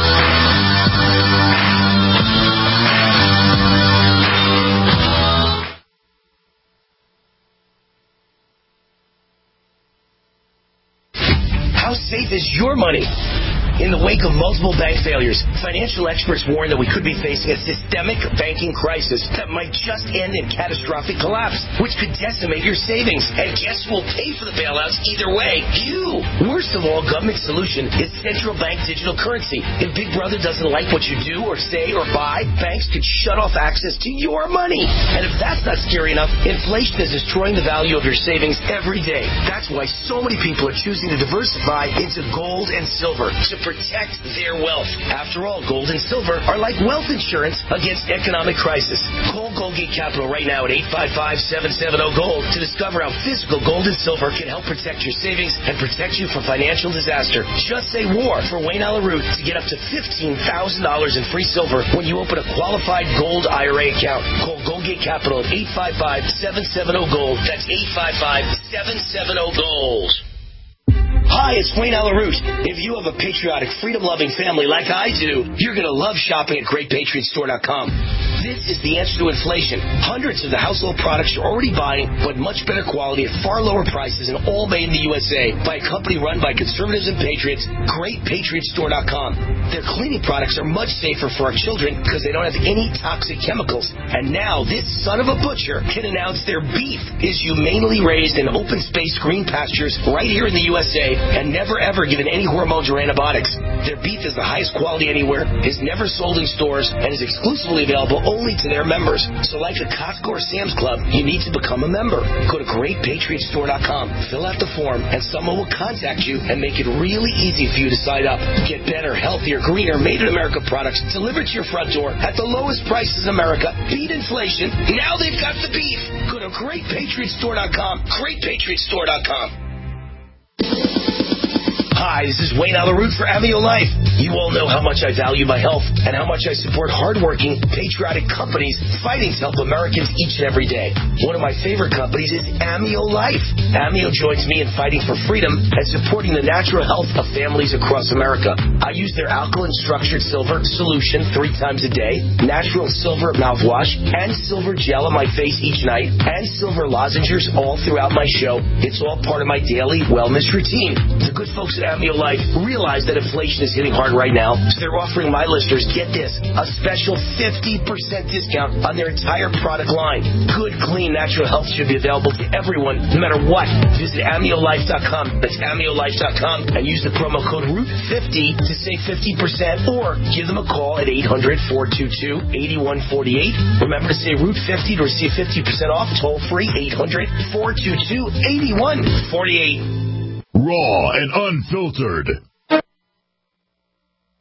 How safe is your money? In the wake of multiple bank failures, financial experts warn that we could be facing a systemic banking crisis that might just end in catastrophic collapse, which could decimate your savings. And guess who will pay for the bailouts either way? You! Worst of all, government solution is central bank digital currency. If Big Brother doesn't like what you do or say or buy, banks could shut off access to your money. And if that's not scary enough, inflation is destroying the value of your savings every day. That's why so many people are choosing to diversify into gold and silver to protect their wealth. After all, gold and silver are like wealth insurance against economic crisis. Call Goldgate Capital right now at eight five five, seven seven zero, GOLD to discover how physical gold and silver can help protect your savings and protect you from financial disaster. Just say war for Wayne Allyn Root to get up to fifteen thousand dollars in free silver when you open a qualified gold I R A account. Call Goldgate Capital at eight five five, seven seven zero, GOLD. That's eight five five, seven seven zero, GOLD. Hi, it's Wayne Allyn Root. If you have a patriotic, freedom-loving family like I do, you're going to love shopping at great patriot store dot com. This is the answer to inflation. Hundreds of the household products you're already buying, but much better quality at far lower prices and all made in the U S A by a company run by conservatives and patriots, great patriot store dot com. Their cleaning products are much safer for our children because they don't have any toxic chemicals. And now this son of a butcher can announce their beef is humanely raised in open-space green pastures right here in the U S A and never ever given any hormones or antibiotics. Their beef is the highest quality anywhere, is never sold in stores, and is exclusively available only to their members. So like a Costco or Sam's Club, you need to become a member. Go to great patriot store dot com, fill out the form, and someone will contact you and make it really easy for you to sign up. Get better, healthier, greener, made-in-America products delivered to your front door at the lowest prices in America. Beat inflation. Now they've got the beef. Go to great patriot store dot com, great patriot store dot com. Hi, this is Wayne Allyn Root for Amio Life. You all know how much I value my health and how much I support hardworking, patriotic companies fighting to help Americans each and every day. One of my favorite companies is Amio Life. Amio joins me in fighting for freedom and supporting the natural health of families across America. I use their alkaline structured silver solution three times a day, natural silver mouthwash, and silver gel on my face each night, and silver lozenges all throughout my show. It's all part of my daily wellness routine. The good folks at Amio Life realize that inflation is hitting hard right now, so they're offering my listeners, get this, a special fifty percent discount on their entire product line. Good, clean, natural health should be available to everyone, no matter what. Visit amio life dot com. That's amio life dot com and use the promo code root fifty to save fifty percent, or give them a call at eight hundred, four two two, eight one four eight. Remember to say root fifty to receive fifty percent off, toll free, eight hundred, four two two, eight one four eight. Raw and unfiltered.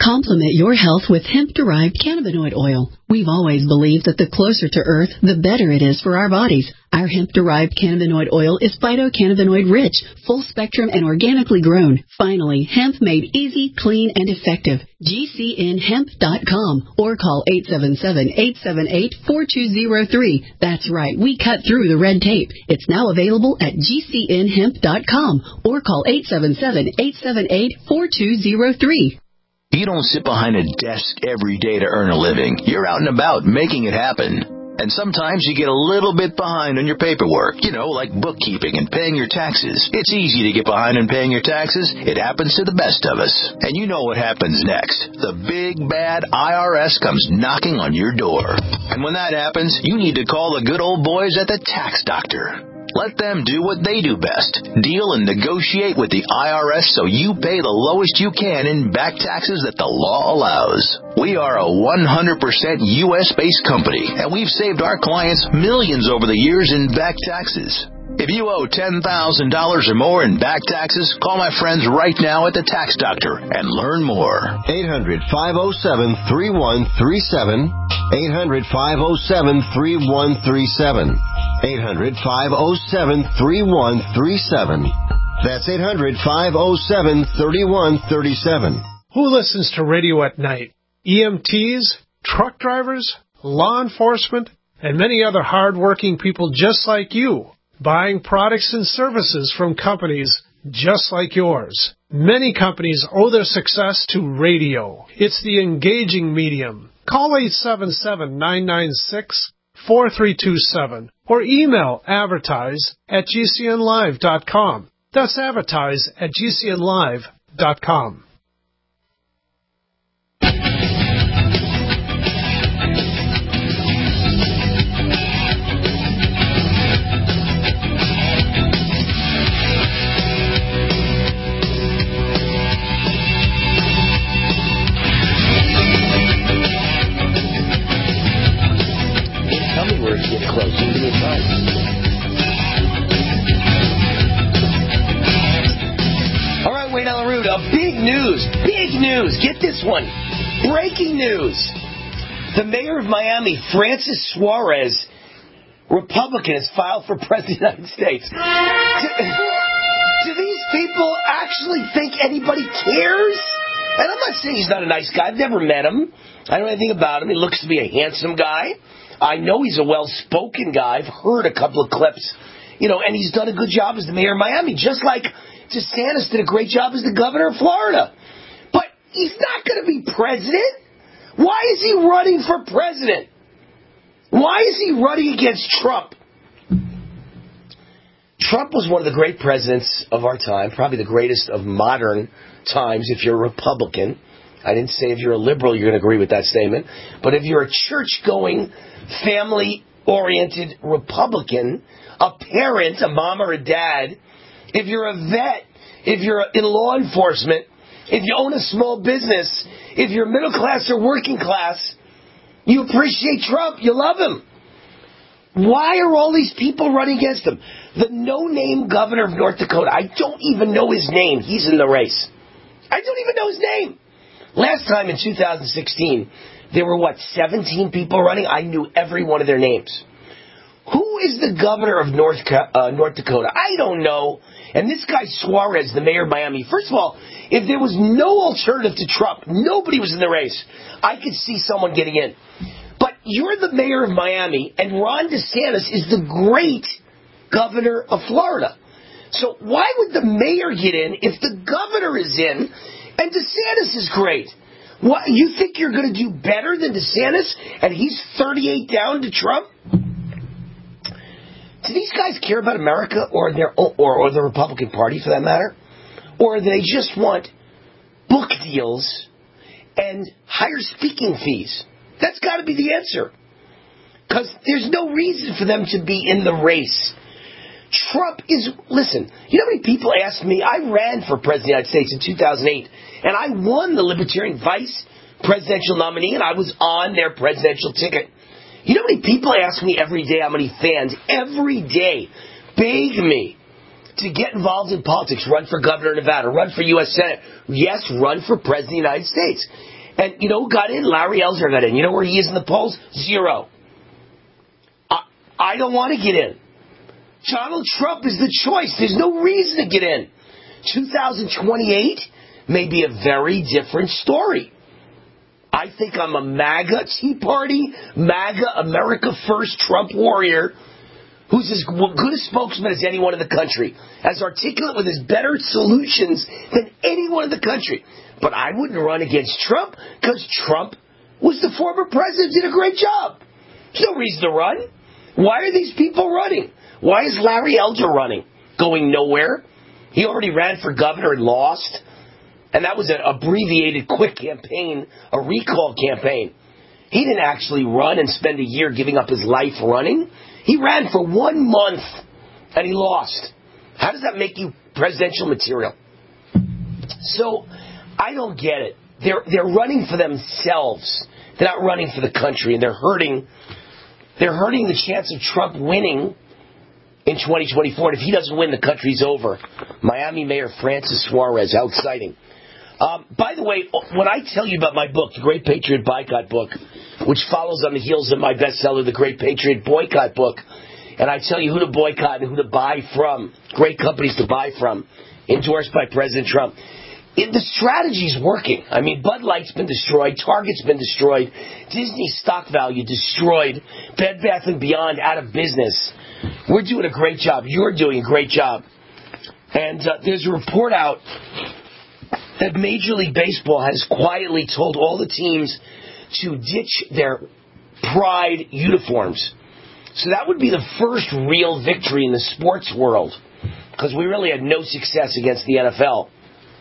Complement your health with hemp-derived cannabinoid oil. We've always believed that the closer to Earth, the better it is for our bodies. Our hemp-derived cannabinoid oil is phytocannabinoid-rich, full-spectrum, and organically grown. Finally, hemp made easy, clean, and effective. G C N hemp dot com or call eight seven seven, eight seven eight, four two zero three. That's right, we cut through the red tape. It's now available at G C N hemp dot com or call eight seven seven, eight seven eight, four two zero three. You don't sit behind a desk every day to earn a living. You're out and about making it happen. And sometimes you get a little bit behind on your paperwork, you know, like bookkeeping and paying your taxes. It's easy to get behind on paying your taxes. It happens to the best of us. And you know what happens next. The big, bad I R S comes knocking on your door. And when that happens, you need to call the good old boys at the Tax Doctor. Let them do what they do best. Deal and negotiate with the I R S so you pay the lowest you can in back taxes that the law allows. We are a one hundred percent U S-based company, and we've saved our clients millions over the years in back taxes. If you owe ten thousand dollars or more in back taxes, call my friends right now at the Tax Doctor and learn more. eight hundred, five oh seven, three one three seven. eight hundred, five oh seven, three one three seven. eight hundred, five oh seven, three one three seven. That's eight hundred, five oh seven, three one three seven. Who listens to radio at night? E M Ts, truck drivers, law enforcement, and many other hard-working people just like you, buying products and services from companies just like yours. Many companies owe their success to radio. It's the engaging medium. Call eight seven seven, nine nine six, four three two seven or email advertise at G C N live dot com. That's advertise at G C N live dot com. Get close. Give me time. All right, Wayne Allyn Root, uh, big news, big news. Get this one. Breaking news. The mayor of Miami, Francis Suarez, Republican, has filed for president of the United States. Do, do these people actually think anybody cares? And I'm not saying he's not a nice guy. I've never met him. I don't know anything about him. He looks to be a handsome guy. I know he's a well-spoken guy. I've heard a couple of clips, you know, and he's done a good job as the mayor of Miami, just like DeSantis did a great job as the governor of Florida. But he's not going to be president. Why is he running for president? Why is he running against Trump? Trump was one of the great presidents of our time, probably the greatest of modern times if you're a Republican. I didn't say if you're a liberal you're going to agree with that statement. But if you're a church-going, family-oriented Republican, a parent, a mom or a dad, if you're a vet, if you're in law enforcement, if you own a small business, if you're middle class or working class, you appreciate Trump. You love him. Why are all these people running against him? The no-name governor of North Dakota, I don't even know his name. He's in the race. I don't even know his name. Last time in two thousand sixteen, there were, what, seventeen people running? I knew every one of their names. Who is the governor of North uh, North Dakota? I don't know. And this guy Suarez, the mayor of Miami, first of all, if there was no alternative to Trump, nobody was in the race, I could see someone getting in. But you're the mayor of Miami, and Ron DeSantis is the great governor of Florida. So why would the mayor get in if the governor is in and DeSantis is great? What, you think you're going to do better than DeSantis and he's thirty-eight down to Trump? Do these guys care about America or their or, or the Republican Party for that matter? Or do they just want book deals and higher speaking fees? That's got to be the answer. Because there's no reason for them to be in the race. Trump is, listen, you know how many people asked me, I ran for president of the United States in two thousand eight, and I won the Libertarian vice presidential nominee, and I was on their presidential ticket. You know how many people ask me every day, how many fans every day beg me to get involved in politics, run for governor of Nevada, run for U S Senate, yes, run for president of the United States. And you know who got in? Larry Elder got in. You know where he is in the polls? Zero. I, I don't want to get in. Donald Trump is the choice. There's no reason to get in. two thousand twenty-eight may be a very different story. I think I'm a MAGA Tea Party, MAGA America First Trump warrior who's as good a spokesman as anyone in the country, as articulate with as better solutions than anyone in the country. But I wouldn't run against Trump because Trump was the former president, did a great job. There's no reason to run. Why are these people running? Why is Larry Elder running? Going nowhere. He already ran for governor and lost. And that was an abbreviated, quick campaign, a recall campaign. He didn't actually run and spend a year giving up his life running. He ran for one month and he lost. How does that make you presidential material? So I don't get it. They're they're running for themselves. They're not running for the country, and they're hurting. They're hurting the chance of Trump winning in twenty twenty-four. And if he doesn't win, the country's over. Miami Mayor Francis Suarez, how exciting. Um, by the way, when I tell you about my book, The Great Patriot Boycott book, which follows on the heels of my bestseller, The Great Patriot Boycott book, and I tell you who to boycott and who to buy from, great companies to buy from, endorsed by President Trump, it, the strategy's working. I mean, Bud Light's been destroyed, Target's been destroyed, Disney's stock value destroyed, Bed Bath and Beyond out of business. We're doing a great job. You're doing a great job. And uh, there's a report out that Major League Baseball has quietly told all the teams to ditch their Pride uniforms. So that would be the first real victory in the sports world, because we really had no success against the N F L.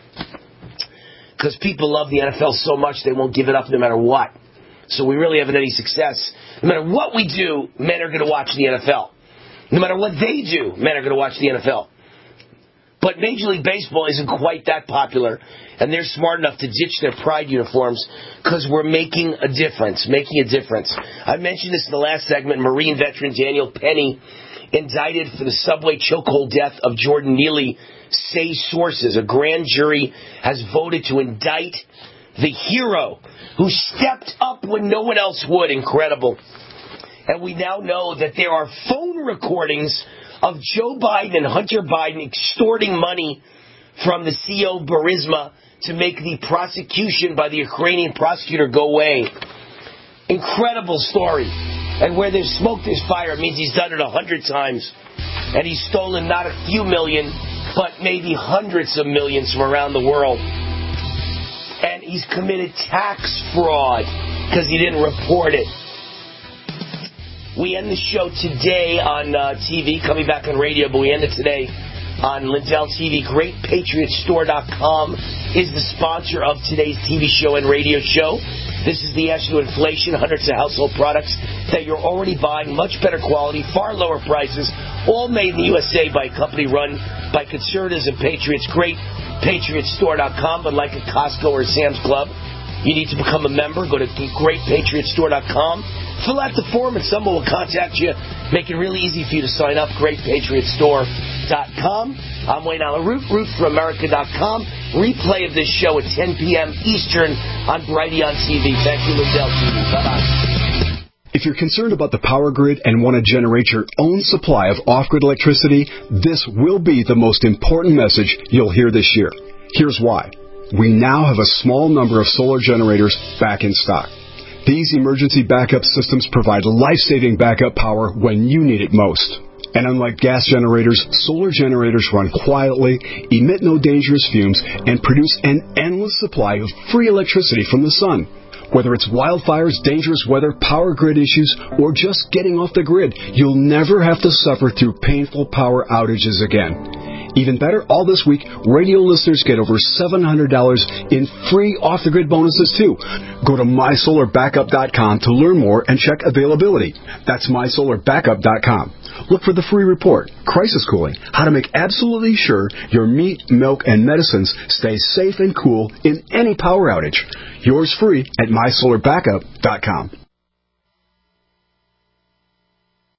Because people love the N F L so much they won't give it up no matter what. So we really haven't had any success. No matter what we do, men are going to watch the N F L. No matter what they do, men are going to watch the N F L. But Major League Baseball isn't quite that popular, and they're smart enough to ditch their Pride uniforms because we're making a difference, making a difference. I mentioned this in the last segment. Marine veteran Daniel Penny indicted for the subway chokehold death of Jordan Neely, say sources. A grand jury has voted to indict the hero who stepped up when no one else would. Incredible. And we now know that there are phone recordings of Joe Biden and Hunter Biden extorting money from the C E O of Burisma to make the prosecution by the Ukrainian prosecutor go away. Incredible story. And where there's smoke, there's fire. It means he's done it a hundred times. And he's stolen not a few million, but maybe hundreds of millions from around the world. And he's committed tax fraud because he didn't report it. We end the show today on uh, T V, coming back on radio, but we end it today on Lindell T V. Great Patriot Store dot com is the sponsor of today's T V show and radio show. This is the answer to inflation, hundreds of household products that you're already buying, much better quality, far lower prices, all made in the U S A by a company run by conservatives and patriots. Great Patriot Store dot com, but like a Costco or Sam's Club, you need to become a member. Go to Great Patriot Store dot com. Fill out the form and someone will contact you. Make it really easy for you to sign up. Great Patriot Store dot com. I'm Wayne Allen Root, root for America dot com. Replay of this show at ten p.m. Eastern on Brighteon T V. Thank you, Lindell T V. Bye-bye. If you're concerned about the power grid and want to generate your own supply of off-grid electricity, this will be the most important message you'll hear this year. Here's why. We now have a small number of solar generators back in stock. These emergency backup systems provide life-saving backup power when you need it most. And unlike gas generators, solar generators run quietly, emit no dangerous fumes, and produce an endless supply of free electricity from the sun. Whether it's wildfires, dangerous weather, power grid issues, or just getting off the grid, you'll never have to suffer through painful power outages again. Even better, all this week, radio listeners get over seven hundred dollars in free off-the-grid bonuses, too. Go to my solar backup dot com to learn more and check availability. That's my solar backup dot com. Look for the free report, Crisis Cooling, how to make absolutely sure your meat, milk, and medicines stay safe and cool in any power outage. Yours free at my solar backup dot com.